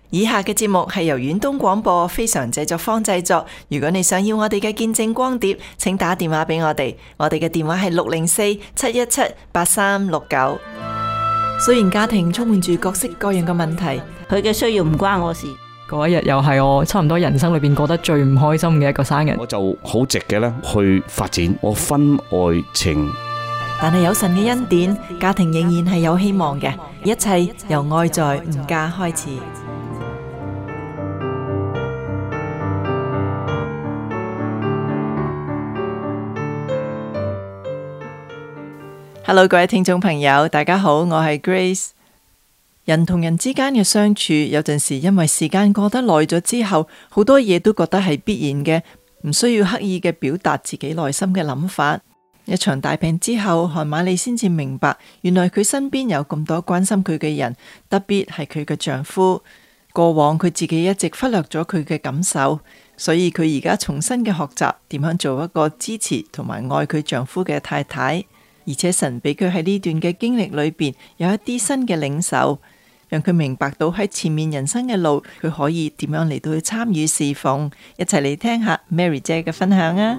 以下嘅節目係由遠東廣播非常製作坊製作。如果你想要我哋嘅見證光碟，請打電話俾我哋。我哋嘅電話係604-717-8369。雖然家庭充滿住各式各樣嘅問題， 佢嘅需要唔關我事。 嗰一日又係我差唔多人生裏邊過得最唔開心嘅一個生日。 我就好直嘅咧去發展我婚外情。 但係有神嘅恩典，家庭仍然係有希望嘅。一切由愛在吾家開始。Hello， 各位聽眾朋友，大家好，我係 Grace。人同人之間嘅相處，有陣時因為時間過得耐咗之後，好多嘢都覺得係必然嘅，唔需要刻意嘅表達自己內心嘅諗法。一場大病之後，韓瑪利先至明白，原來佢身邊有咁多關心佢嘅人，特別係佢嘅丈夫。過往佢自己一直忽略咗佢嘅感受，所以佢而家重新嘅學習點樣做一個支持同埋愛佢丈夫嘅太太。而且神俾佢喺呢段嘅經歷裏邊有一啲新嘅領受，讓佢明白到喺前面人生嘅路，佢可以點樣嚟到去參與侍奉。一齊嚟聽下 Mary 姐嘅分享啊！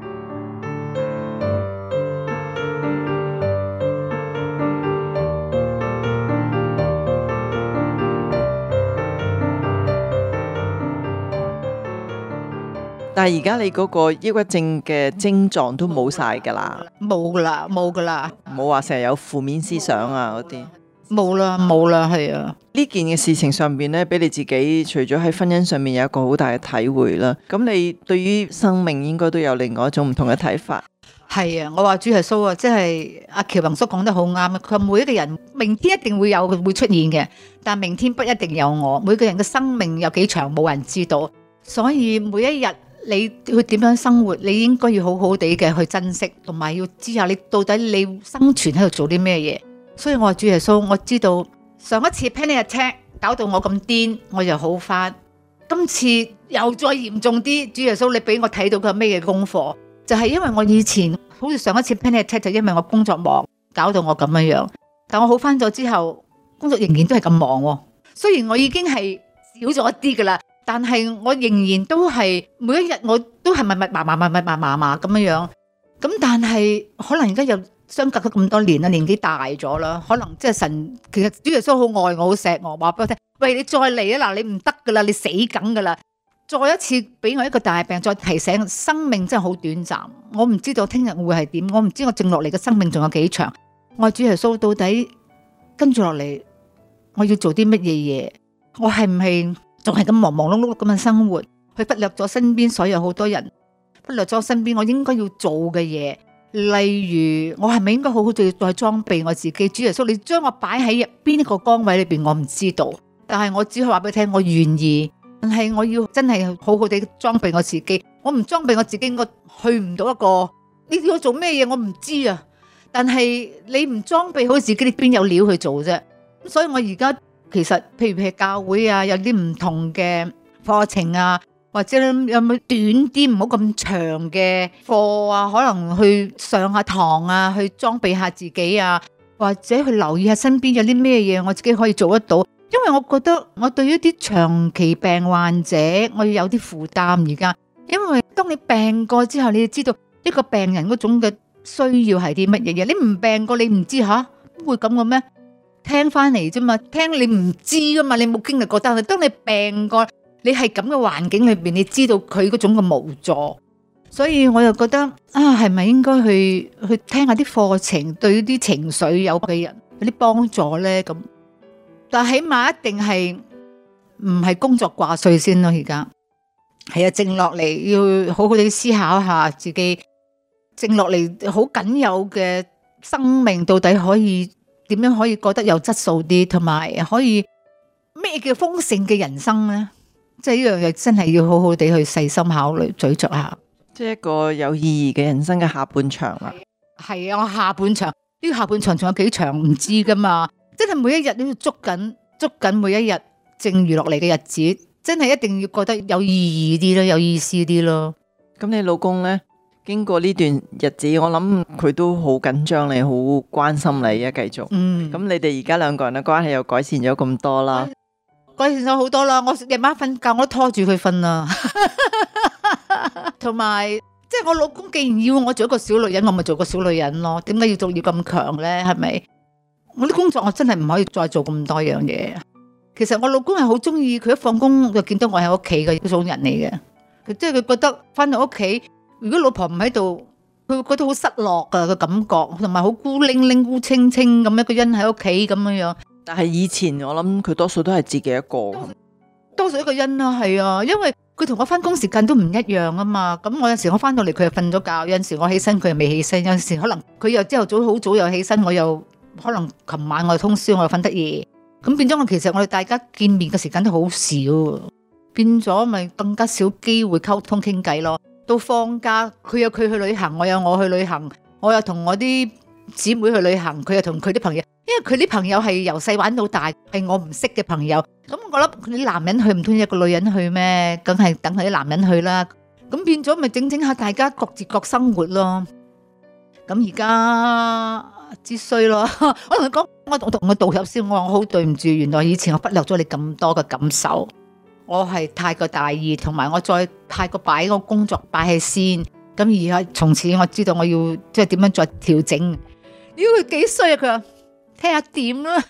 但係而家你嗰個抑鬱症嘅症狀都冇晒噶啦， 冇噶啦，冇噶啦， 冇話成日有負面思想啊嗰啲， 冇啦，冇啦，係啊。 呢件嘅事情上邊呢，俾你自己除咗喺婚姻上面有一個好大嘅體會啦，咁你對於生命應該都有另外一種唔同嘅睇法。 係啊，我話主耶穌啊，即係阿喬宏叔講得好啱啊。佢話每一個人明天一定會出現嘅，但明天不一定有我。每個人嘅生命有幾長，冇人知道，所以每一日你去點樣生活，你應該要好好地嘅去珍惜，同埋要知下你到底你生存喺度做啲咩嘢。所以我話主耶穌，我知道上一次 panic attack 搞到我咁癲，我就好翻。今次又再嚴重啲，主耶穌你俾我睇到佢咩嘅功課，就係因為我以前好似上一次 panic attack 就因為我工作忙，搞到我咁樣樣。但我好翻咗之後，工作仍然都係咁忙。雖然我已經係少咗一啲噶啦，但係我仍然都係每一日我都係密麻咁樣樣。咁但係可能而家又相隔咗咁多年啦，年紀大咗啦，可能即係神其實主耶穌好愛我，好錫我，話俾我聽，喂，你再嚟啊，嗱，你唔得噶啦，你死梗噶啦，再一次俾我一個大病，再提醒生命真係好短暫，我唔知道聽日會係點，我唔知我剩落嚟嘅生命仲有幾長。我話主耶穌，到底跟住落嚟我要做啲乜嘢嘢？我係唔係仲係咁忙忙碌碌咁嘅生活，去忽略咗身邊所有好多人，忽略咗身邊我應該要做嘅嘢？例如我係咪應該好好地再裝備我自己？主耶穌，你將我擺喺邊一個崗位裏邊，我唔知道，但係我只可以話俾你聽，我願意。但係我要真係好好地裝備我自己。我唔裝備我自己，我去唔到一個。你要我做咩嘢，我唔知啊。但係你唔裝備好自己，你邊有料去做啫？所以我而家其實，譬如教會啊，有啲唔同嘅課程啊。或者有冇短啲唔好咁長嘅課啊，可能去上下堂啊，去裝備下自己啊，或者去留意下身邊有啲咩嘢我自己可以做得到。因為我覺得我對於啲長期病患者我要有啲負擔而家，因為當你病過之後，你就知道呢個病人嗰種嘅需要係啲乜嘢嘢。你唔病過你唔知吓會咁嘅咩？聽翻嚟啫嘛，聽你唔知噶嘛，你冇經歷過。但係當你病過，你係咁嘅環境裏邊，你知道佢嗰種嘅無助，所以我又覺得啊，係咪應該去聽下啲課程，對啲情緒有嘅人有啲幫助呢？咁，但係起碼一定係唔係工作掛帥先咯。而家係啊，靜落嚟要好好地思考下自己，靜落嚟好僅有嘅生命到底可以點樣可以過得有質素啲，同埋可以咩叫豐盛嘅人生呢？即係呢樣嘢真係要好好地去細心考慮咀嚼下， 即係一個有意義嘅人生嘅下半場啦。 係啊，我下半場呢個下半場仲有幾長唔知噶嘛，真係每一日都要捉緊每一日剩餘落嚟嘅日子，真係一定要覺得有意義啲咯，有意思啲咯。 咁你老公呢？經過呢段日子，我諗佢都好緊張你，好關心你啊，繼續。咁你哋而家兩個人嘅關係又改善咗咁多啦。 改善咗好多啦。我夜晚瞓覺我都拖住佢瞓啦，同埋即係我老公既然要我做一個小女人，我咪做個小女人咯。點解要咁強咧？係咪？我啲工作我真係唔可以再做咁多樣嘢。其實我老公係好中意，佢一放工就見到我喺屋企嘅嗰種人嚟嘅。佢即係佢覺得翻到屋企，如果老婆唔喺度，佢會覺得好失落噶個感覺，同埋好孤零零、孤清清咁一個人喺屋企咁樣樣。 但係以前我諗佢多數都係自己一個， 多數一個人啦，係啊，因為佢同我翻工時間都唔一樣啊嘛。咁我有時我翻到嚟佢又瞓咗覺，有陣時我起身佢又未起身，有陣時可能佢又朝頭早好早又起身，我又可能琴晚我又通宵，我又瞓得夜。咁變咗我其實我哋大家見面嘅時間都好少，變咗咪更加少機會溝通傾偈咯。到放假佢有佢去旅行，我有我去旅行，我又同我啲姊妹去旅行，佢又同佢啲朋友，因為佢啲朋友係由細玩到大，係我唔識嘅朋友。咁我諗啲男人去唔通一個女人去咩？梗係等佢啲男人去啦。咁變咗咪整下大家各自各生活咯。咁而家之衰咯，我同佢講，我同佢道歉先，我話我好對唔住，原來以前我忽略咗你咁多嘅感受，我係太過大意，同埋我再太過擺個工作擺喺先，咁而家從此我知道我要即係點樣再調整。妖佢幾衰啊！佢話聽下點啦，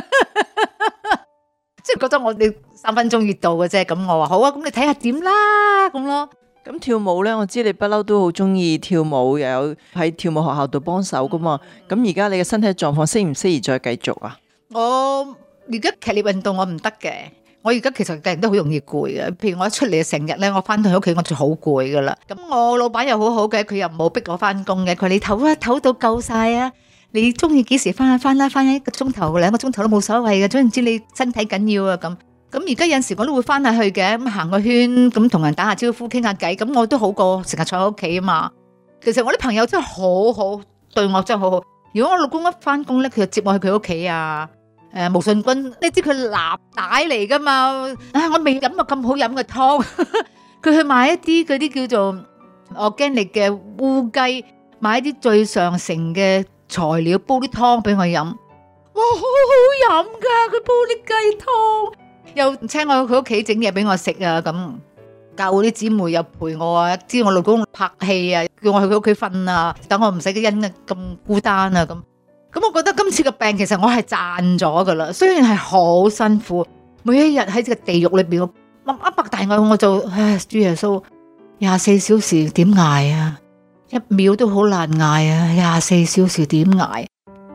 即係覺得我哋3分鐘熱度嘅啫，咁我話好啊，咁你睇下點啦咁咯。 咁跳舞呢，我知你不嬲都好中意跳舞，又有喺跳舞學校度幫手噶嘛。咁而家你嘅身體狀況適唔適宜再繼續啊？ 我而家劇烈運動我唔得嘅，我而家其實個人都好容易攰嘅。譬如我一出嚟成日咧，我翻到去屋企我就好攰噶啦。咁我老闆又好好嘅，佢又冇逼我翻工嘅。佢話你唞啊，唞到夠晒啊！你中意幾時翻翻啦，翻1個鐘頭2個鐘頭都冇所謂嘅，總之你身體緊要啊咁。咁而家有陣時我都會翻下去嘅，咁行個圈，咁同人打下招呼，傾下偈，咁我都好過成日坐喺屋企啊嘛。其實我啲朋友真係好好，對我真係好好。如果我老公一翻工咧，佢就接我去佢屋企啊。毛舜筠，你知佢立帶嚟噶嘛？我未飲過咁好飲嘅湯，佢去買一啲嗰啲叫做organic嘅烏雞，買一啲最上乘嘅材料煲啲湯俾我飲，哇，好好飲噶！佢煲啲雞湯。又請我去佢屋企整嘢俾我食啊！咁教會啲姊妹又陪我啊，知我老公拍戲啊，叫我去佢屋企瞓啊，等我唔使一人咁孤單啊！咁我覺得今次嘅病其實我係賺咗噶啦，雖然係好辛苦，每一日喺個地獄裏邊，我一擘大眼我就唉，主耶穌，24小時點捱啊？1秒都好難捱啊！24小時點捱？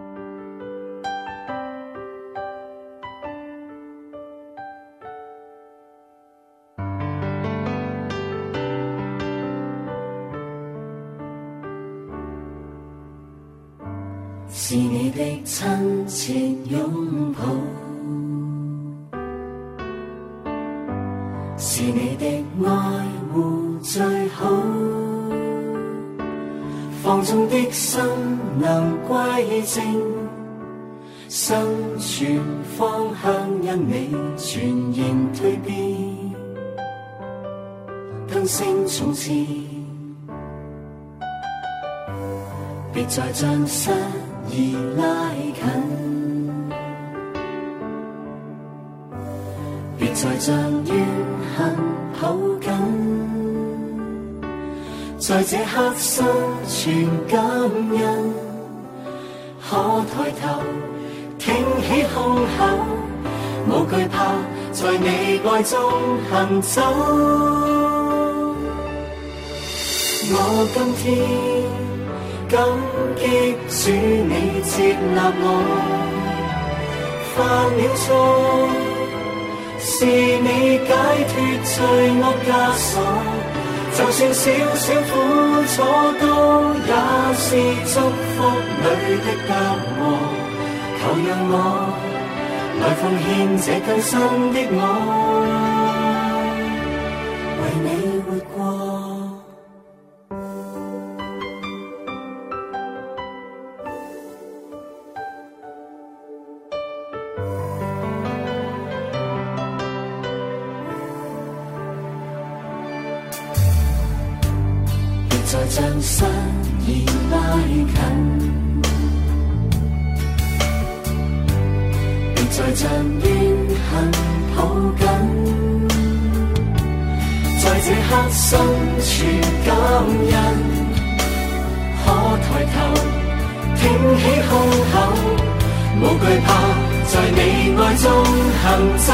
是你的親切擁抱，是你的愛護最好，放縱的心能歸正，生存方向因你全然蛻變，更勝從前，別再將失而拉近，別再將怨恨抱緊，在這刻生存感恩，可抬頭挺起胸口，無懼怕在你愛中行走。我今天感激主你接納我，犯了錯，是你解脫罪惡枷鎖，就算少少苦楚都也是祝福裏的隔膜，求讓我來奉獻這更新的我，為你活過。再將失意拉近，別再將怨恨抱緊，在這刻心存感恩，可抬頭挺起胸口，無懼怕在你愛中行走。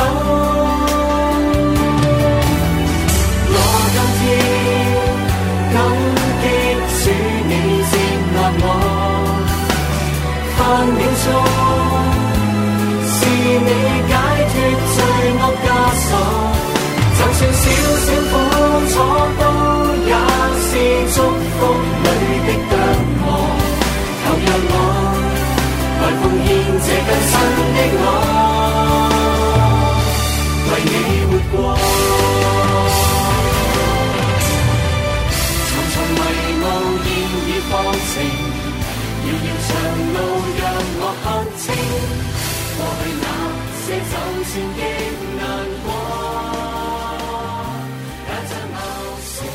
我今天感激主你接納我，分秒鐘是你解脫罪惡枷鎖，就算少少苦楚都也是祝福裏的得我。求讓我來奉獻這更新的我，為你活過。重重迷霧現已放晴，遙遙長路讓我看清，過去那些就算極難過，也像鬧醒。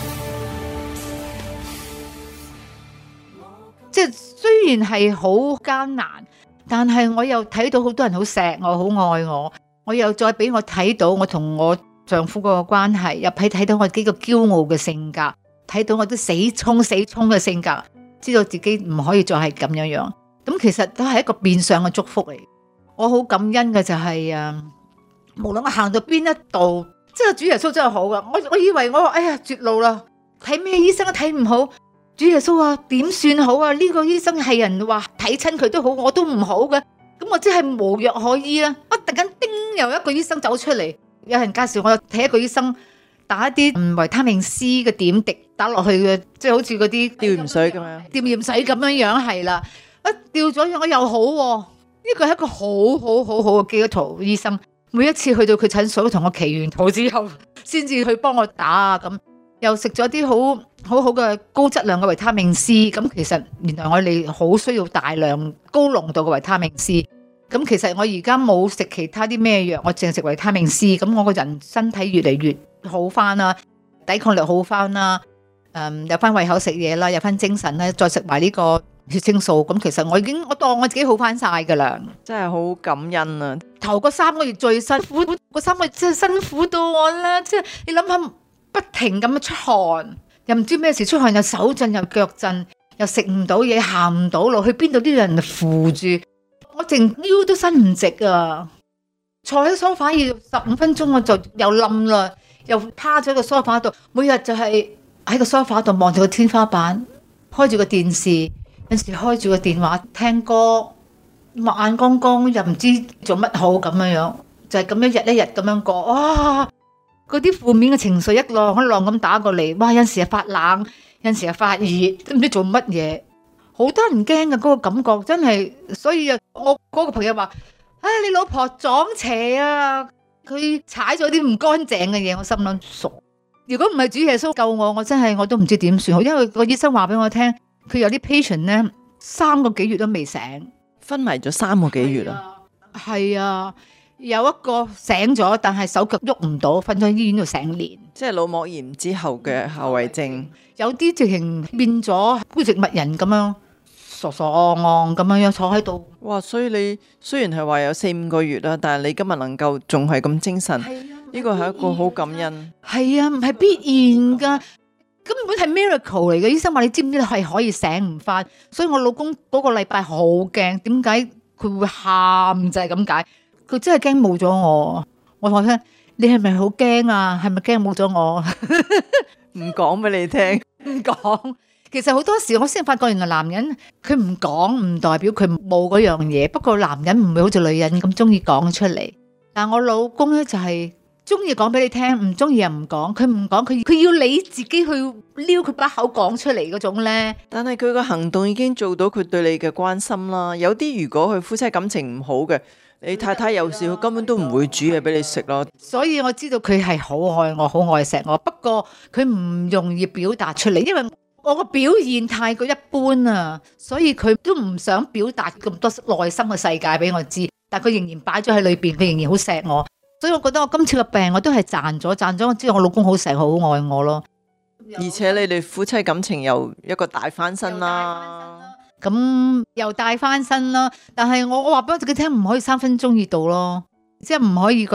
即係雖然係好艱難，但係我又睇到好多人好錫我，好愛我。我又再俾我睇到我同我丈夫嗰個關係，又睇到我幾個驕傲嘅性格，睇到我啲死衝嘅性格，知道自己唔可以再係咁樣樣。咁其實都係一個變相嘅祝福嚟。我好感恩嘅就係無論我行到邊一度，即係主耶穌真係好噶。我以為我哎呀絕路啦，睇咩醫生都睇唔好。主耶穌話點算好啊？呢個醫生係人話睇親佢都好，我都唔好嘅，咁我真係無藥可醫啦。突然間叮，又一個醫生走出嚟，有人介紹我睇一個醫生打一啲維他命 C 嘅點滴打落去嘅，即係好似嗰啲吊鹽水咁樣， 吊鹽水咁樣樣係啦。吊咗我又好喎，呢個係一個好嘅基督徒醫生。每一次去到佢診所同我祈完禱之後，先至去幫我打啊咁。又食咗啲好嘅高質量嘅維他命 C， 咁其實原來我哋好需要大量高濃度嘅維他命 C。咁其實我而家冇食其他啲咩藥，我淨係食維他命 C。咁我個人身體越嚟越好翻啦，抵抗力好翻啦，有翻胃口食嘢啦，有翻精神啦，再食埋呢個血清素。咁其實我當我自己好翻晒噶啦， 真係好感恩啊！ 頭嗰3個月最辛苦，嗰3個月真係辛苦到我啦，即係你諗下。不停咁樣出汗，又唔知咩事出汗，又手震又腳震，又食唔到嘢，行唔到路，去邊度都有人扶住，我淨腰都伸唔直啊！坐喺梳化要15分鐘，我就又冧啦，又趴咗喺個梳化度，每日就係喺個梳化度望住個天花板，開住個電視，有時開住個電話聽歌，眼光光又唔知做乜好咁樣，就係咁樣日一日咁樣過，哇！嗰啲負面嘅情緒一浪一浪咁打過嚟，哇！有陣時又發冷，有陣時又發熱，都唔知做乜嘢，好多人驚嘅嗰個感覺真係。所以我嗰個朋友話：你老婆撞邪啊！佢踩咗啲唔乾淨嘅嘢。我心諗熟。如果唔係主耶穌救我，我真係我都唔知點算好。因為個醫生話俾我聽，佢有啲 patient 咧3個幾月都未醒， 昏迷咗3個幾月啦。 係啊。有一個醒咗，但係手腳喐唔到，瞓咗喺醫院度成年。 即係腦膜炎之後嘅後遺症。 有啲直情變咗孤寂物人咁樣，傻傻戇戇咁樣坐喺度。哇！ 所以你雖然係話有4-5個月啦，但係你今日能夠仲係咁精神，呢個係一個好感恩。 係啊，唔係必然噶，根本係 miracle 嚟嘅。醫生話你知唔知係可以醒唔翻？所以我老公嗰個禮拜好驚，點解佢會喊就係咁解。佢真係驚冇咗我，我話佢：你係咪好驚啊？係咪驚冇咗我？ 唔講俾你聽， 唔講。其實好多時我先發覺，原來男人佢唔講唔代表佢冇嗰樣嘢。不過男人唔會好似女人咁中意講出嚟。但我老公咧就係中意講俾你聽，唔中意又唔講。佢唔講，佢要你自己去撩佢把口講出嚟嗰種咧。 但係佢個行動已經做到佢對你嘅關心啦。有啲如果佢夫妻感情唔好嘅，你太太有事，佢根本都唔會煮嘢俾你食咯。 所以我知道佢係好愛我，好愛錫我。不過佢唔容易表達出嚟，因為我個表現太過一般啊，所以佢都唔想表達咁多內心嘅世界俾我知。但佢仍然擺咗喺裏邊，佢仍然好錫我。所以我覺得我今次嘅病我都係賺咗，我知道我老公好錫好愛我咯。 而且你哋夫妻感情又一個大翻身啦。 咁又帶翻身啦，但係我話俾我自己聽，唔可以3分鐘熱度咯，即係唔可以覺得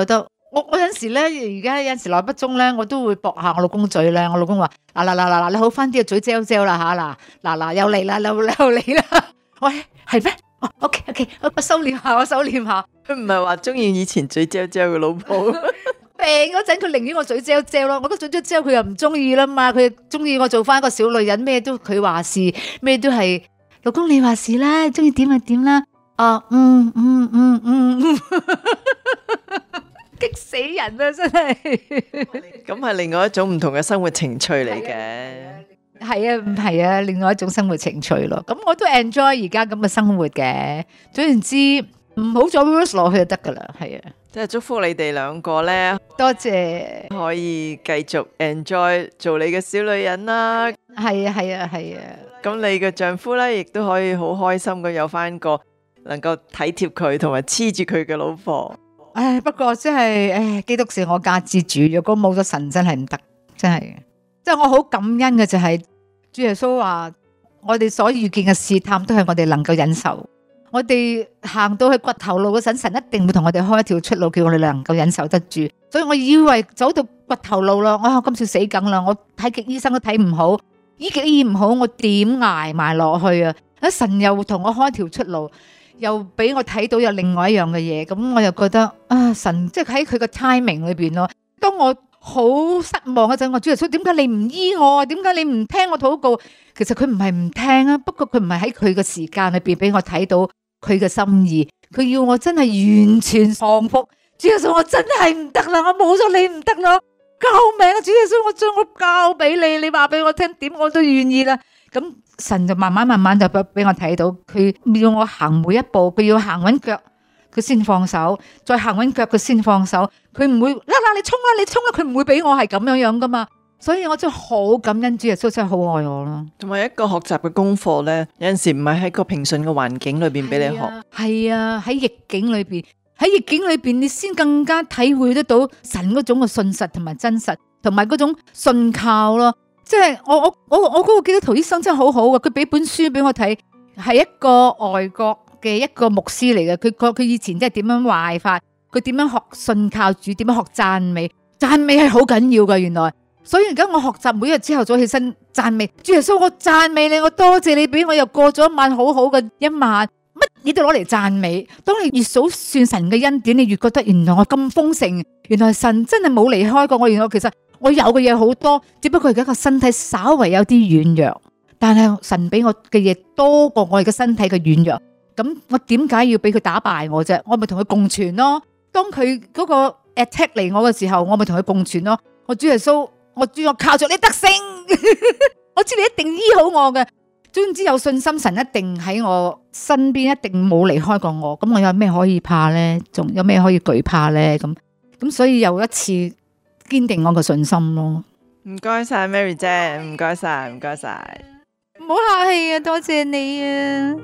我有陣時咧，而家有陣時耐不中咧，我都會駁下我老公嘴咧。我老公話：嗱，你好翻啲，嘴嚼嚼啦嚇，嗱又嚟啦，又嚟啦。喂，係咩？OK，我收斂下。 佢唔係話中意以前嘴嚼嚼嘅老婆。 病嗰陣佢寧願我嘴嚼嚼咯，我都嘴嚼嚼佢又唔中意啦嘛。佢中意我做翻一個小女人，咩都佢話事，咩都係老公你話事啦，中意點就點啦。激死人啊！真係， 咁係另外一種唔同嘅生活情趣嚟嘅。 係啊，另外一種生活情趣咯。咁我都 enjoy 而家咁嘅生活嘅。總言之，唔好再 worse 落去就得噶啦。係啊， 即係祝福你哋兩個呢， 多謝。 可以繼續 enjoy 做你嘅小女人啦。 係啊。 咁你嘅丈夫呢，亦都可以好開心咁有翻個能夠體貼佢同埋黐住佢嘅老婆。 不過真係，基督是我家之主，如果冇咗神真係唔得，真係。即係我好感恩嘅就係主耶穌話，我哋所遇見嘅試探都係我哋能夠忍受。我哋行到去掘頭路嗰陣，神一定會同我哋開一條出路，叫我哋能夠忍受得住。所以我以為走到掘頭路啦，我今次死梗啦，我睇極醫生都睇唔好，醫極醫唔好，我點捱埋落去啊？神又同我開條出路。又俾我睇到有另外一樣嘅嘢，咁我又覺得神即係喺佢個 timing 裏邊咯。當我好失望嗰陣，我主耶穌，點解你唔醫我啊？點解你唔聽我禱告？其實佢唔係唔聽啊，不過佢唔係喺佢嘅時間裏邊俾我睇到佢嘅心意。佢要我真係完全降服。主耶穌，我真係唔得啦，我冇咗你唔得啦，救命啊！主耶穌，我將我交俾你，你話俾我聽點我都願意啦。咁神就慢慢就俾我睇到，佢要我行每一步，佢要行穩腳，佢先放手，再行穩腳，佢先放手。佢唔會你衝啦，佢唔會俾我係咁樣噶嘛。所以我真係好感恩主耶穌，真係好愛我咯。 同埋一個學習嘅功課呢，有陣時唔係喺個平順嘅環境裏邊俾你學， 係啊，喺逆境裏邊，你先更加體會得到神嗰種嘅信實同埋真實，同埋嗰種信靠咯。即係我嗰個基督徒醫生真係好好嘅，佢俾本書俾我睇，係一個外國嘅一個牧師嚟嘅。佢以前即係點樣壞法，佢點樣學信靠主，點樣學讚美係好緊要嘅原來。所以而家我學習每日朝頭早起身讚美主耶穌，我讚美你，我多謝你俾我又過咗一晚好好嘅一晚，乜嘢都攞嚟讚美。當你越數算神嘅恩典，你越覺得原來我咁豐盛，原來神真係冇離開過我。原來其實我有嘅嘢好多，只不過而家個身體稍為有啲軟弱，但係神俾我嘅嘢多過我而家身體嘅軟弱。咁我點解要俾佢打敗我啫？我咪同佢共存咯。當佢嗰個 attack 嚟我嘅時候，我咪同佢共存咯。我主耶穌，我靠着你得勝，我知你一定醫好我嘅。總之有信心，神一定喺我身邊，一定冇離開過我。咁我有咩可以怕呢？仲有咩可以懼怕呢？咁所以又一次堅定我嘅信心咯。 唔該晒 Mary 姐，唔該晒，唔該晒， 唔好客氣啊，多謝你啊。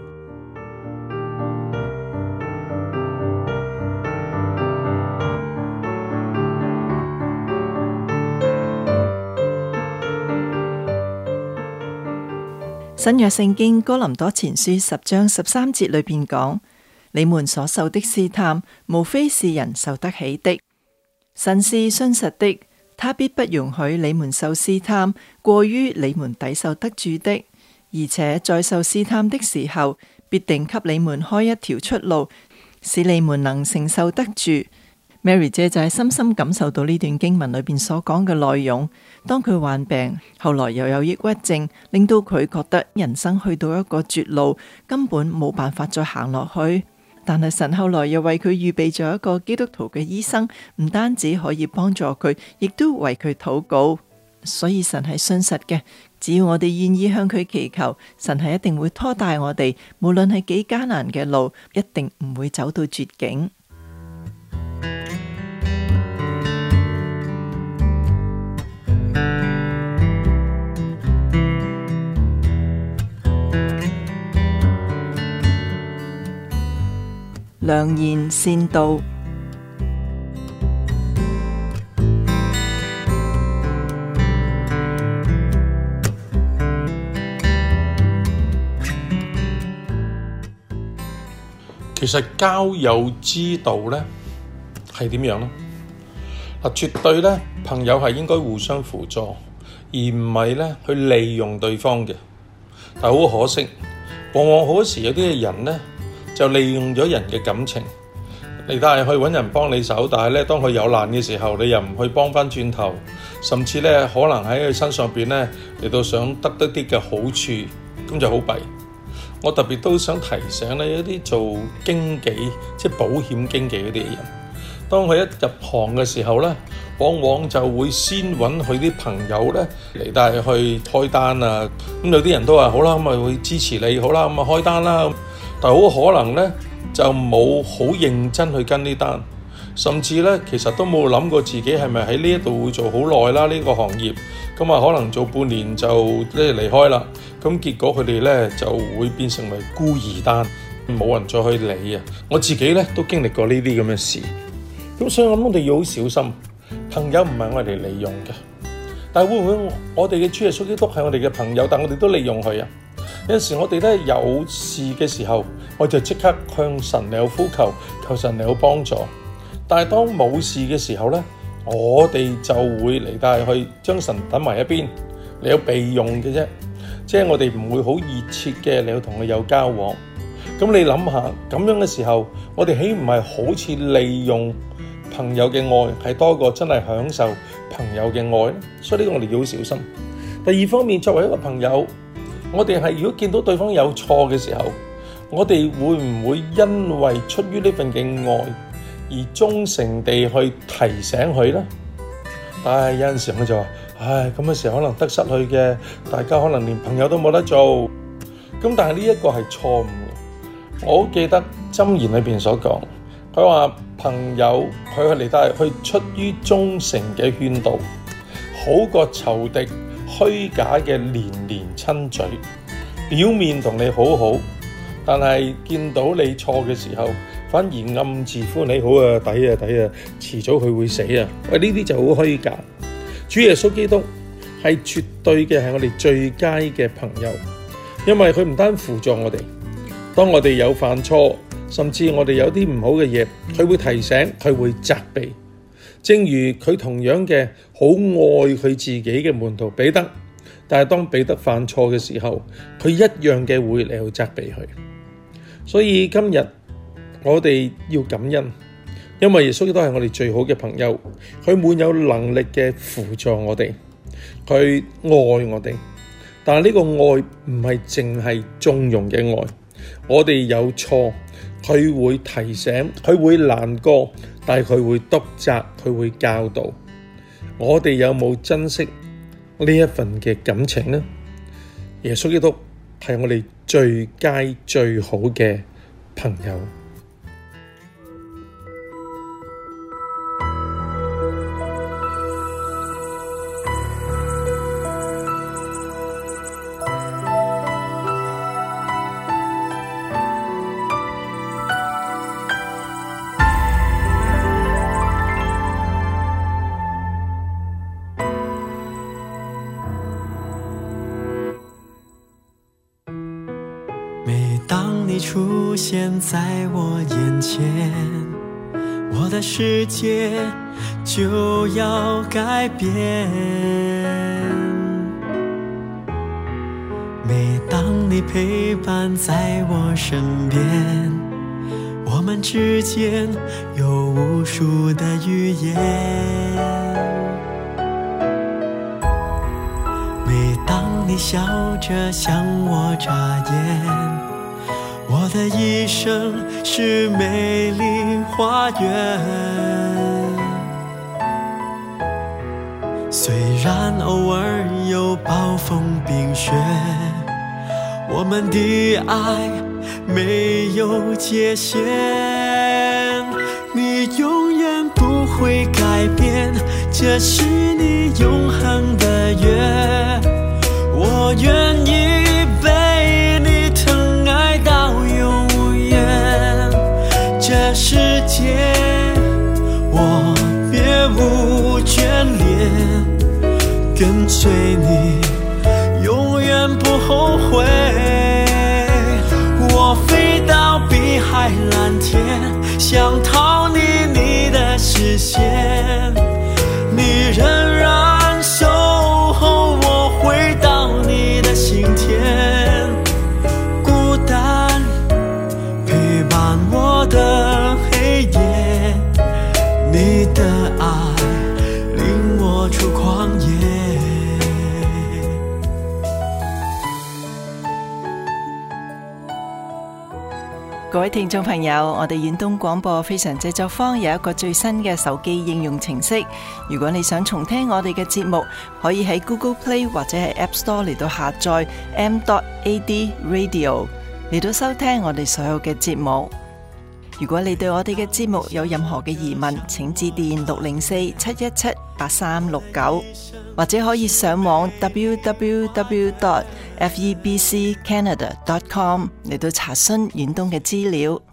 新約聖經哥林多前書10章13節裏邊講：你們所受的試探，無非是人受得起的。神是信實的，他必不容許你們受試探過於你們抵受得住的，而且在受試探的時候，必定給你們開一條出路，使你們能承受得住。Mary 姐就係深深感受到呢段經文裏邊所講嘅內容。當佢患病，後來又有抑鬱症，令到佢覺得人生去到一個絕路，根本冇辦法再行落去。但係神後來又為佢預備咗一個基督徒嘅醫生，唔單止可以幫助佢，亦都為佢禱告。所以神係信實嘅，只要我哋願意向佢祈求，神係一定會拖帶我哋，無論係幾艱難嘅路，一定唔會走到絕境。良言善道。 其實交友之道呢係點樣呢？ 絕對呢，朋友係應該互相輔助，而唔係呢去利用對方嘅。但係好可惜，往往好多時有啲人呢就利用咗人嘅感情，你都係去揾人幫你手，但係呢當佢有難嘅時候，你又唔去幫翻轉頭，甚至呢可能喺佢身上邊呢嚟到想得啲嘅好處，咁就好弊。我特別都想提醒呢一啲做經紀，即係保險經紀嗰啲人，當佢一入行嘅時候呢，往往就會先揾佢啲朋友呢嚟帶去開單啊。咁有啲人都話好啦，咁咪會支持你，好啦，咁啊開單啦。但係好可能呢，就冇好認真去跟呢單，甚至呢其實都冇諗過自己係咪喺呢一度會做好耐啦，呢個行業。咁啊可能做半年就離開啦。咁結果佢哋呢就會變成為孤兒單，冇人再去理啊。我自己呢都經歷過呢啲咁嘅事。咁所以我諗我哋要好小心，朋友唔係我哋利用嘅。但係會唔會我哋嘅主耶穌基督係我哋嘅朋友，但我哋都利用佢啊？有陣時我哋咧有事嘅時候，我就即刻向神嚟呼求，求神嚟幫助。但係當冇事嘅時候咧，我哋就會嚟帶去將神等埋一邊，嚟有備用嘅啫。即係我哋唔會好熱切嘅嚟同佢有交往。咁你諗下，咁樣嘅時候，我哋豈唔係好似利用朋友嘅愛係多過真係享受朋友嘅愛呢？所以呢個我哋要好小心。第二方面，作為一個朋友，我哋係如果見到對方有錯嘅時候，我哋會唔會因為出於呢份嘅愛而忠誠地去提醒佢呢？但係有陣時我就話，唉，咁嘅時候可能得失去嘅，大家可能連朋友都冇得做。咁但係呢一個係錯誤嘅。我好記得箴言裏邊所講，佢話朋友佢嚟帶去出於忠誠嘅勸導，好過仇敵虛假嘅連連親嘴。表面同你好好，但係見到你錯嘅時候，反而暗自歡喜，好啊，抵啊抵啊，遲早佢會死啊！喂，呢啲就好虛假。主耶穌基督係絕對嘅係我哋最佳嘅朋友，因為佢唔單輔助我哋，當我哋有犯錯，甚至我哋有啲唔好嘅嘢，佢會提醒，佢會責備。正如佢同樣嘅好愛佢自己嘅門徒彼得，但係當彼得犯錯嘅時候，佢一樣嘅會嚟責備佢。所以今日我哋要感恩，因為耶穌都係我哋最好嘅朋友，佢滿有能力嘅輔助我哋，佢愛我哋。但係呢個愛唔係淨係縱容嘅愛，我哋有錯，佢會提醒，佢會難過，但係佢會督責，佢會教導。我哋有冇珍惜呢一份嘅感情呢？耶穌基督係我哋最佳最好嘅朋友。 每当你出现在我眼前，我的世界就要改变。每当你陪伴在我身边，我们之间有无数的语言。每当你笑着向我眨眼，我的一生是美丽花园。虽然偶尔有暴风冰雪，我们的爱没有界限。你永远不会改变，这是你永恒的约。我愿意被你疼爱到永远，这世界我别无眷恋，跟随你永远不后悔。我飞到碧海蓝天，想逃离你的视线， 你的愛領我出曠野。 各位聽眾朋友，我哋遠東廣播非常製作坊有一個最新嘅手機應用程式，如果你想重聽我哋嘅節目，可以喺 Google Play 或者係 App Store 嚟到下載 m.ad radio 嚟到收聽我哋所有嘅節目。如果你對我哋嘅節目有任何嘅疑問，請致電604-717-8369，或者可以上網 www.febccanada.com 嚟到查詢遠東嘅資料。